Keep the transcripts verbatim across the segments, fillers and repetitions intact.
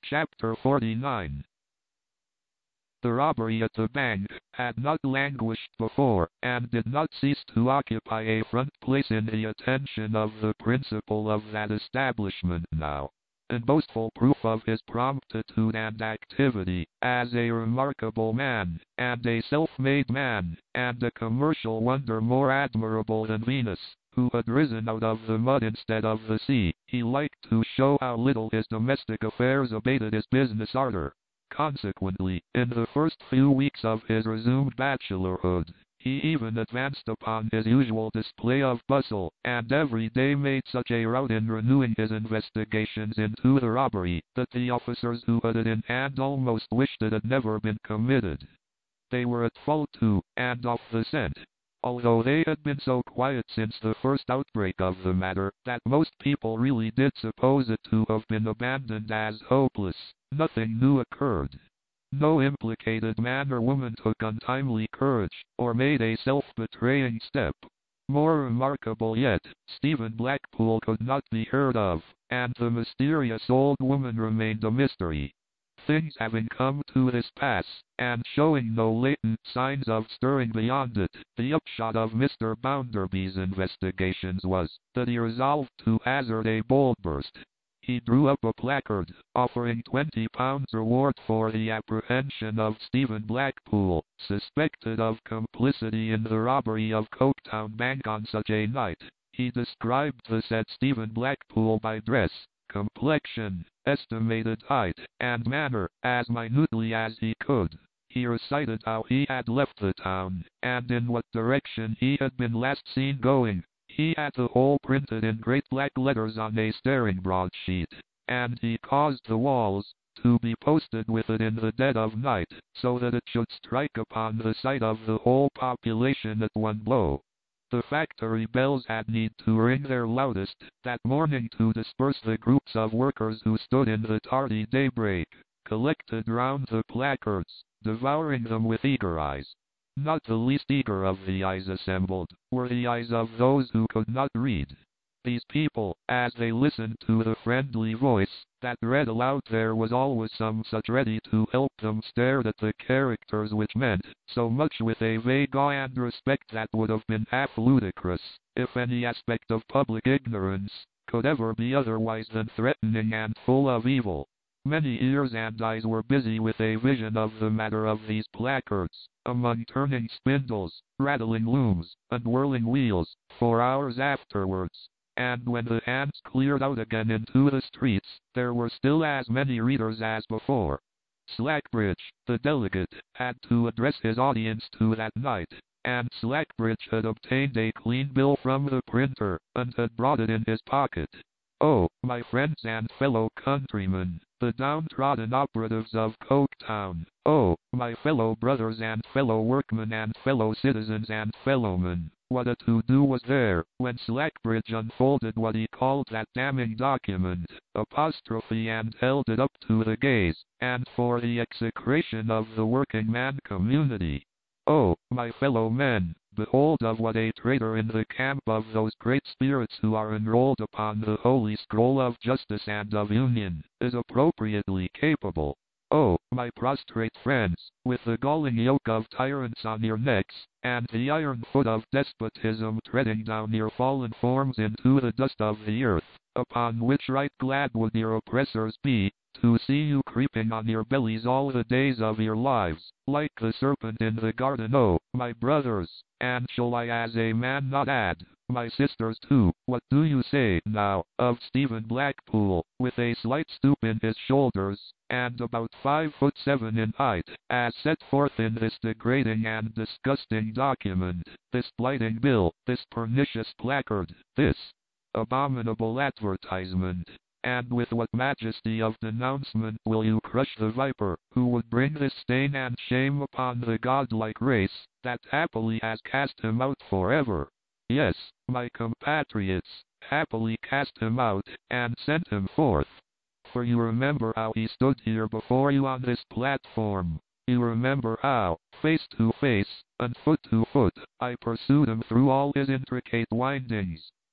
Chapter forty-nine. The robbery at the bank had not languished before, and did not cease to occupy a front place in the attention of the principal of that establishment now. In boastful proof of his promptitude and activity, as a remarkable man, and a self-made man, and a commercial wonder more admirable than Venus, who had risen out of the mud instead of the sea, he liked to show how little his domestic affairs abated his business ardor. Consequently, in the first few weeks of his resumed bachelorhood, he even advanced upon his usual display of bustle, and every day made such a rout in renewing his investigations into the robbery, that the officers who had it in hand almost wished it had never been committed. They were at fault too, and off the scent. Although they had been so quiet since the first outbreak of the matter, that most people really did suppose it to have been abandoned as hopeless, nothing new occurred. No implicated man or woman took untimely courage, or made a self-betraying step. More remarkable yet, Stephen Blackpool could not be heard of, and the mysterious old woman remained a mystery. Things having come to this pass, and showing no latent signs of stirring beyond it, the upshot of Mister Bounderby's investigations was, that he resolved to hazard a bold burst. He drew up a placard, offering twenty pounds reward for the apprehension of Stephen Blackpool, suspected of complicity in the robbery of Coketown Bank on such a night. He described the said Stephen Blackpool by dress, complexion, estimated height, and manner, as minutely as he could. He recited how he had left the town, and in what direction he had been last seen going. He had the whole printed in great black letters on a staring broadsheet, and he caused the walls to be posted with it in the dead of night, so that it should strike upon the sight of the whole population at one blow. The factory bells had need to ring their loudest that morning to disperse the groups of workers who stood in the tardy daybreak, collected round the placards, devouring them with eager eyes. Not the least eager of the eyes assembled were the eyes of those who could not read. These people, as they listened to the friendly voice that read aloud, there was always some such ready to help them, stared at the characters which meant so much with a vague awe and respect that would have been half ludicrous, if any aspect of public ignorance could ever be otherwise than threatening and full of evil. Many ears and eyes were busy with a vision of the matter of these placards, among turning spindles, rattling looms, and whirling wheels, for hours afterwards. And when the hands cleared out again into the streets, there were still as many readers as before. Slackbridge, the delegate, had to address his audience to that night, and Slackbridge had obtained a clean bill from the printer, and had brought it in his pocket. Oh, my friends and fellow countrymen, the downtrodden operatives of Coketown. Oh, my fellow brothers and fellow workmen and fellow citizens and fellowmen, what a to-do was there, when Slackbridge unfolded what he called that damning document, apostrophe, and held it up to the gaze, and for the execration of the working man community. Oh, my fellow men, behold of what a traitor in the camp of those great spirits who are enrolled upon the holy scroll of justice and of union, is appropriately capable. Oh, my prostrate friends, with the galling yoke of tyrants on your necks, and the iron foot of despotism treading down your fallen forms into the dust of the earth, upon which right glad would your oppressors be, to see you creeping on your bellies all the days of your lives, like the serpent in the garden. Oh, my brothers, and shall I as a man not add, my sisters too, what do you say, now, of Stephen Blackpool, with a slight stoop in his shoulders, and about five foot seven in height, as set forth in this degrading and disgusting document, this blighting bill, this pernicious placard, this abominable advertisement? And with what majesty of denouncement will you crush the viper, who would bring this stain and shame upon the godlike race, that happily has cast him out forever? Yes, my compatriots, happily cast him out, and sent him forth. For you remember how he stood here before you on this platform. You remember how, face to face, and foot to foot, I pursued him through all his intricate windings.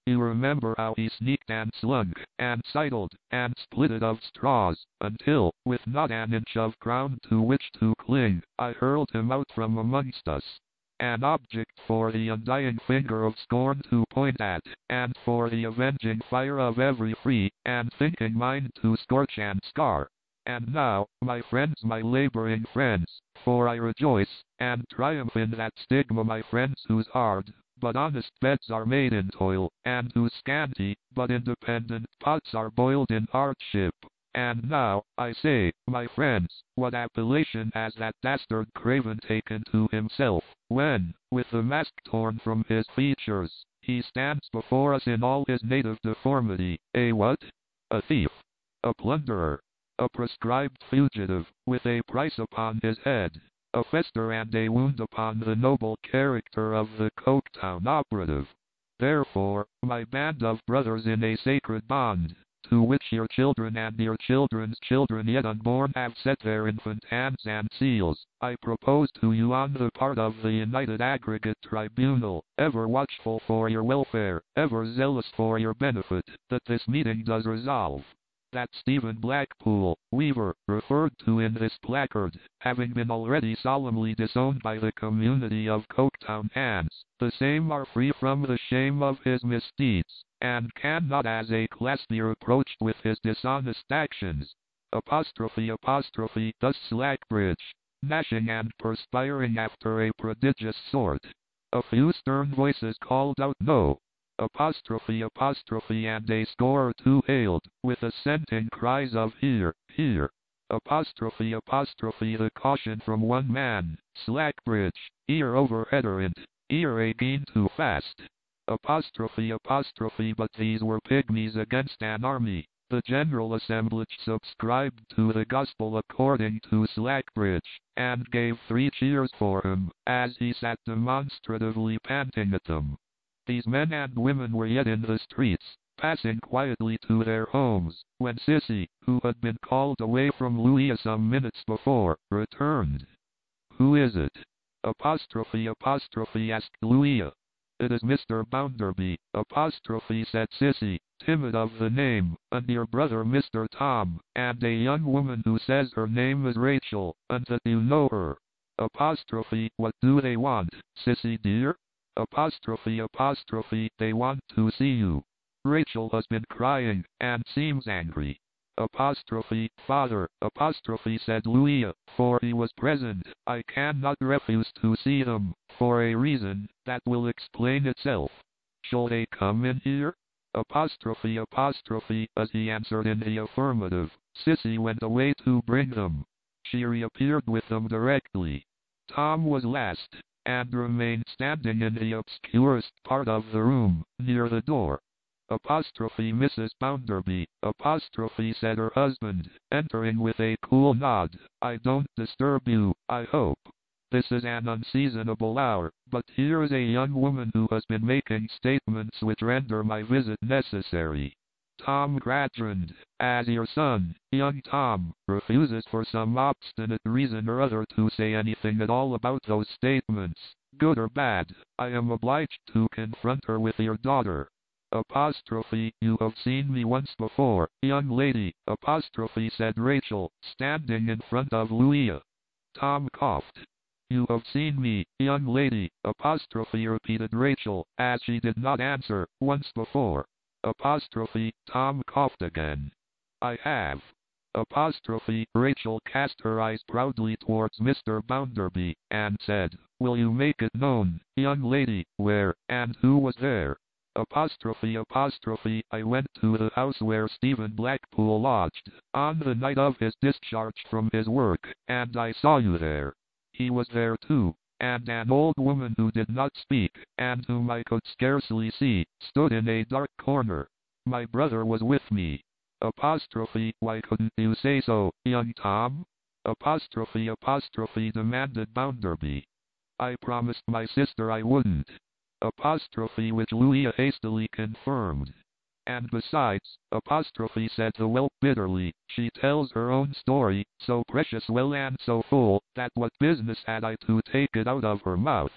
You remember how he sneaked and slunk, and sidled, and splitted of straws, until, with not an inch of ground to which to cling, I hurled him out from amongst us. An object for the undying finger of scorn to point at, and for the avenging fire of every free and thinking mind to scorch and scar. And now, my friends, my laboring friends, for I rejoice and triumph in that stigma, my friends, whose hard but honest beds are made in toil, and whose scanty but independent pots are boiled in hardship. And now, I say, my friends, what appellation has that dastard craven taken to himself, when, with the mask torn from his features, he stands before us in all his native deformity? A what? A thief, a plunderer, a proscribed fugitive, with a price upon his head, a fester and a wound upon the noble character of the Coketown operative. Therefore, my band of brothers in a sacred bond, to which your children and your children's children yet unborn have set their infant hands and seals, I propose to you on the part of the United Aggregate Tribunal, ever watchful for your welfare, ever zealous for your benefit, that this meeting does resolve that Stephen Blackpool, weaver, referred to in this placard, having been already solemnly disowned by the community of Coketown hands, the same are free from the shame of his misdeeds, and cannot as a class be reproached with his dishonest actions. Apostrophe apostrophe thus Slackbridge, gnashing and perspiring after a prodigious sort. A few stern voices called out no. Apostrophe apostrophe and a score or two hailed, with assenting cries of hear, hear. Apostrophe apostrophe the caution from one man, Slackbridge, ear over headerint, ear again too fast. Apostrophe apostrophe but these were pygmies against an army. The General Assemblage subscribed to the Gospel according to Slackbridge, and gave three cheers for him, as he sat demonstratively panting at them. These men and women were yet in the streets, passing quietly to their homes, when Sissy, who had been called away from Louisa some minutes before, returned. Who is it? Apostrophe apostrophe asked Louisa. It is Mister Bounderby, apostrophe said Sissy, timid of the name, and your brother Mister Tom, and a young woman who says her name is Rachel, and that you know her. Apostrophe, what do they want, Sissy dear? Apostrophe apostrophe they want to see you. Rachel has been crying, and seems angry. Apostrophe father, apostrophe said Louisa, for he was present. I cannot refuse to see them, for a reason that will explain itself. Shall they come in here? Apostrophe apostrophe as he answered in the affirmative. Sissy went away to bring them. She reappeared with them directly. Tom was last, and remained standing in the obscurest part of the room, near the door. Apostrophe Missus Bounderby, apostrophe said her husband, entering with a cool nod. I don't disturb you, I hope. This is an unseasonable hour, but here is a young woman who has been making statements which render my visit necessary. Tom Gradgrind, as your son, young Tom, refuses for some obstinate reason or other to say anything at all about those statements, good or bad, I am obliged to confront her with your daughter. Apostrophe, you have seen me once before, young lady, apostrophe said Rachel, standing in front of Louisa. Tom coughed. You have seen me, young lady, apostrophe repeated Rachel, as she did not answer, once before. Apostrophe, Tom coughed again. I have. Apostrophe, Rachel cast her eyes proudly towards Mister Bounderby, and said, will you make it known, young lady, where, and who was there? Apostrophe apostrophe I went to the house where Stephen Blackpool lodged, on the night of his discharge from his work, and I saw you there. He was there too, and an old woman who did not speak, and whom I could scarcely see, stood in a dark corner. My brother was with me. Apostrophe, why couldn't you say so, young Tom? Apostrophe apostrophe demanded Bounderby. I promised my sister I wouldn't. Apostrophe which Louisa hastily confirmed. And besides, apostrophe said the whelp bitterly, she tells her own story, so precious well and so full, that what business had I to take it out of her mouth?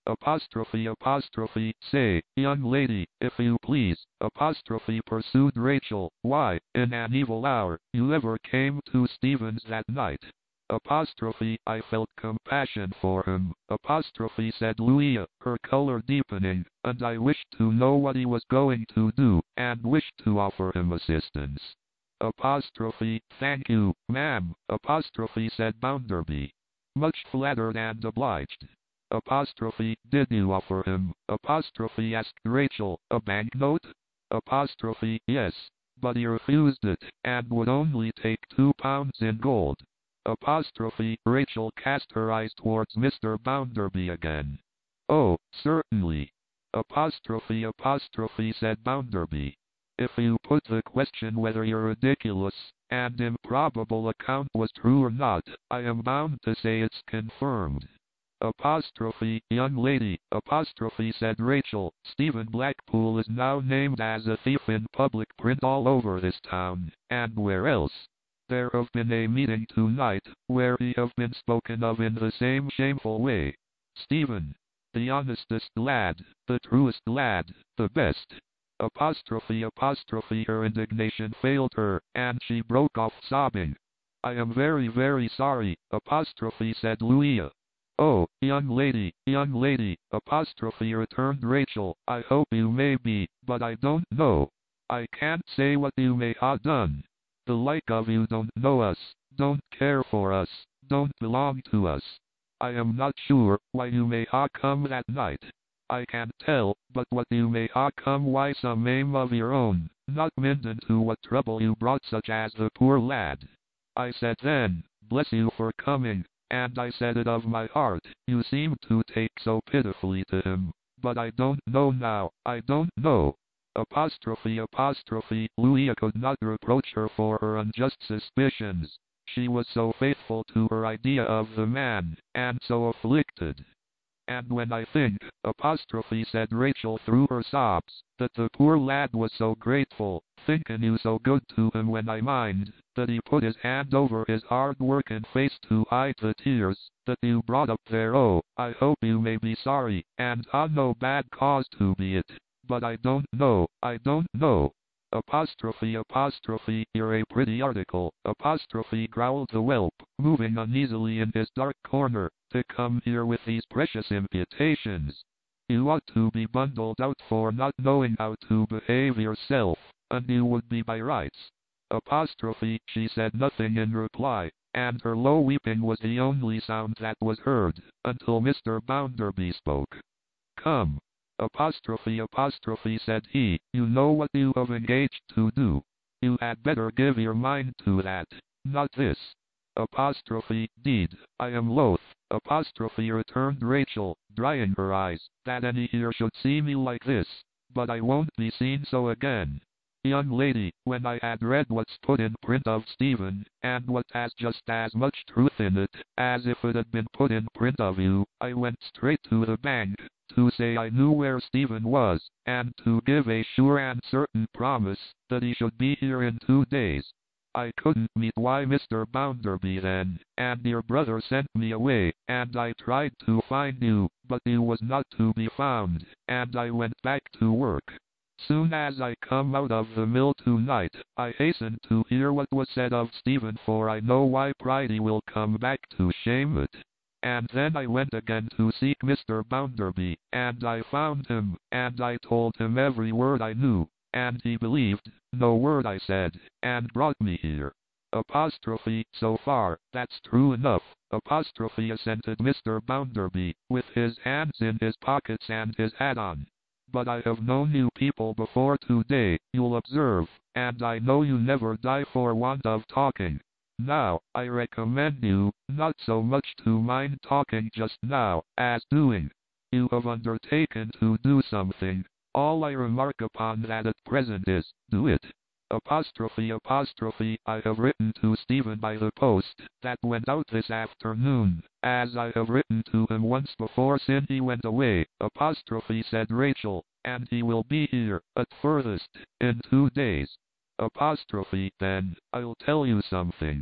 Apostrophe apostrophe, say, young lady, if you please, apostrophe pursued Rachel, why, in an evil hour, you ever came to Stephen's that night. Apostrophe, I felt compassion for him, apostrophe said Louisa, her color deepening, and I wished to know what he was going to do, and wished to offer him assistance. Apostrophe, thank you, ma'am, apostrophe said Bounderby, much flattered and obliged. Apostrophe, did you offer him, apostrophe asked Rachel, a banknote? Apostrophe, yes, but he refused it, and would only take two pounds in gold. Apostrophe, Rachel cast her eyes towards Mister Bounderby again. Oh, certainly. Apostrophe apostrophe said Bounderby. If you put the question whether your ridiculous and improbable account was true or not, I am bound to say it's confirmed. Apostrophe, young lady, apostrophe said Rachel, Stephen Blackpool is now named as a thief in public print all over this town, and where else? There have been a meeting tonight, where he have been spoken of in the same shameful way. Stephen, the honestest lad, the truest lad, the best. Apostrophe apostrophe her indignation failed her, and she broke off sobbing. I am very very sorry, apostrophe said Louisa. Oh, young lady, young lady, apostrophe returned Rachel, I hope you may be, but I don't know. I can't say what you may ha done. The like of you don't know us, don't care for us, don't belong to us. I am not sure why you may ha come that night. I can't tell, but what you may ha come why some aim of your own, not mind into what trouble you brought such as the poor lad. I said then, bless you for coming. And I said it of my heart, you seem to take so pitifully to him, but I don't know now, I don't know. Apostrophe apostrophe, Louisa could not reproach her for her unjust suspicions. She was so faithful to her idea of the man, and so afflicted. And when I think, apostrophe said Rachel through her sobs, that the poor lad was so grateful, thinking you so good to him when I mind, that he put his hand over his hard working face to hide the tears, that you brought up there. Oh, I hope you may be sorry, and ha no bad cause to be it, but I don't know, I don't know. Apostrophe apostrophe, you're a pretty article, apostrophe growled the whelp, moving uneasily in his dark corner, to come here with these precious imputations. You ought to be bundled out for not knowing how to behave yourself, and you would be by rights. Apostrophe, she said nothing in reply, and her low weeping was the only sound that was heard, until Mister Bounderby spoke. Come. Apostrophe apostrophe said he, you know what you have engaged to do. You had better give your mind to that, not this. Apostrophe, deed, I am loath, apostrophe returned Rachel, drying her eyes, that any here should see me like this, but I won't be seen so again. Young lady, when I had read what's put in print of Stephen, and what has just as much truth in it, as if it had been put in print of you, I went straight to the bank, to say I knew where Stephen was, and to give a sure and certain promise, that he should be here in two days. I couldn't meet why Mister Bounderby then, and your brother sent me away, and I tried to find you, but you was not to be found, and I went back to work. Soon as I come out of the mill tonight, I hastened to hear what was said of Stephen, for I know why Pridey will come back to shame it. And then I went again to seek Mister Bounderby, and I found him, and I told him every word I knew, and he believed no word I said, and brought me here. Apostrophe, so far, that's true enough, apostrophe assented Mister Bounderby, with his hands in his pockets and his hat on. But I have known you people before today, you'll observe, and I know you never die for want of talking. Now, I recommend you, not so much to mind talking just now, as doing. You have undertaken to do something. All I remark upon that at present is, do it. Apostrophe apostrophe, I have written to Stephen by the post, that went out this afternoon, as I have written to him once before since he went away, apostrophe said Rachel, and he will be here, at furthest, in two days. Apostrophe, then, I'll tell you something.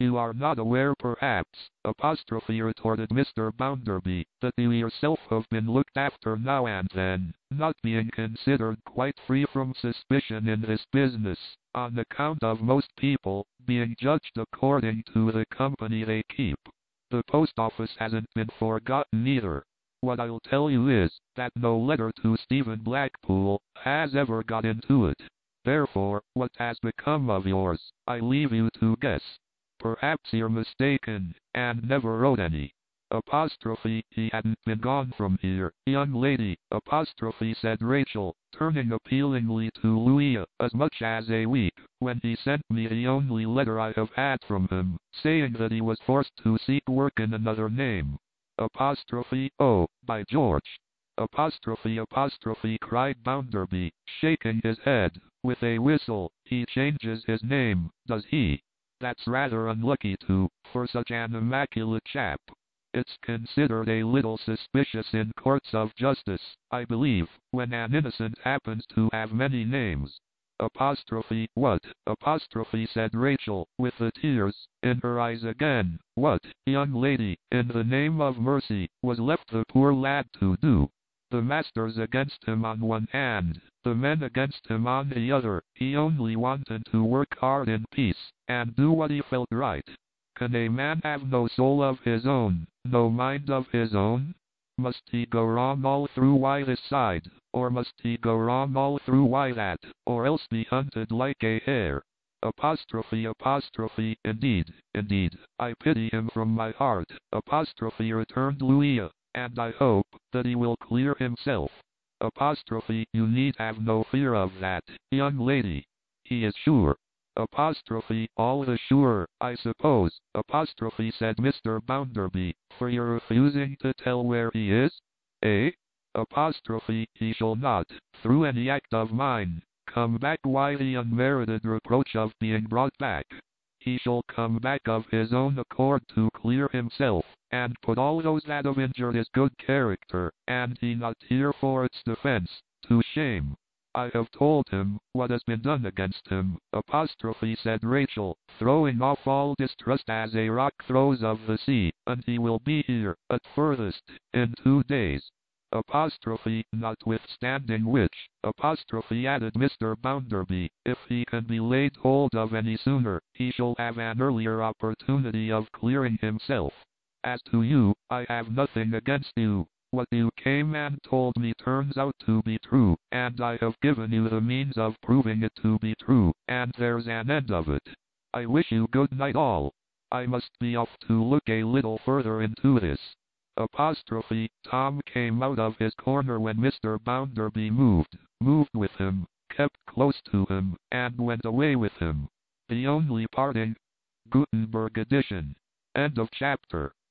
You are not aware perhaps, apostrophe retorted Mister Bounderby, that you yourself have been looked after now and then, not being considered quite free from suspicion in this business, on account of most people being judged according to the company they keep. The post office hasn't been forgotten either. What I'll tell you is, that no letter to Stephen Blackpool has ever got into it. Therefore, what has become of yours, I leave you to guess. Perhaps you're mistaken, and never wrote any. Apostrophe, he hadn't been gone from here, young lady, apostrophe said Rachel, turning appealingly to Louisa, as much as a week, when he sent me the only letter I have had from him, saying that he was forced to seek work in another name. Apostrophe, oh, by George. Apostrophe apostrophe cried Bounderby, shaking his head, with a whistle, he changes his name, does he? That's rather unlucky too, for such an immaculate chap. It's considered a little suspicious in courts of justice, I believe, when an innocent happens to have many names. Apostrophe, what? Apostrophe said Rachel, with the tears in her eyes again. What, young lady, in the name of mercy, was left the poor lad to do? The masters against him on one hand, the men against him on the other. He only wanted to work hard in peace, and do what he felt right. Can a man have no soul of his own, no mind of his own? Must he go wrong all through why this side, or must he go wrong all through why that, or else be hunted like a hare? Apostrophe apostrophe, indeed, indeed, I pity him from my heart, apostrophe returned Louisa, and I hope that he will clear himself. Apostrophe, you need have no fear of that, young lady. He is sure. Apostrophe, all the surer, I suppose, apostrophe said Mister Bounderby, for you're refusing to tell where he is? Eh? Apostrophe, he shall not, through any act of mine, come back why the unmerited reproach of being brought back. He shall come back of his own accord to clear himself, and put all those that have injured his good character, and he not here for its defense, to shame. I have told him what has been done against him, apostrophe said Rachel, throwing off all distrust as a rock throws of the sea, and he will be here, at furthest, in two days. Apostrophe, notwithstanding which, apostrophe added Mister Bounderby, if he can be laid hold of any sooner, he shall have an earlier opportunity of clearing himself. As to you, I have nothing against you. What you came and told me turns out to be true, and I have given you the means of proving it to be true, and there's an end of it. I wish you good night all. I must be off to look a little further into this. Apostrophe, Tom came out of his corner when Mister Bounderby moved, moved with him, kept close to him, and went away with him. The only parting. Gutenberg edition. End of chapter.